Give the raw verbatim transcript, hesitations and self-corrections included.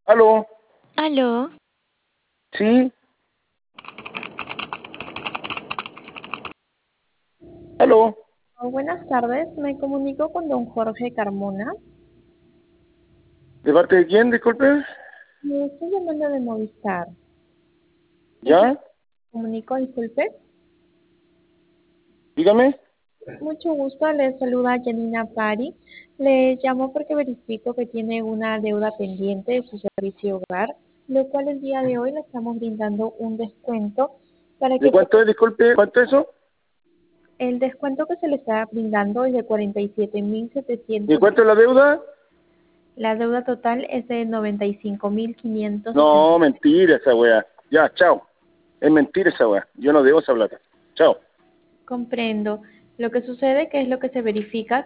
¿Aló? ¿Aló? ¿Sí? ¿Aló? Oh, buenas tardes, me comunico con don Jorge Carmona. ¿De parte de quién, disculpe? Me estoy llamando de Movistar. ¿Con quién ¿Ya? me comunico, disculpe? Dígame. Mucho gusto, le saluda Janina Pari. Le llamo porque verifico que tiene una deuda pendiente de su servicio hogar, lo cual el día de hoy le estamos brindando un descuento para ¿De que cuánto es, disculpe? ¿Cuánto es eso? el descuento que se le está brindando es de cuarenta y siete mil ¿De setecientos. cuánto es la deuda? La deuda total es de noventa y cinco mil quinientos sesenta. No, mentira esa weá. Ya, chao. Es mentira esa weá. Yo no debo esa plata. Chao. Comprendo. Lo que sucede que es lo que se verifica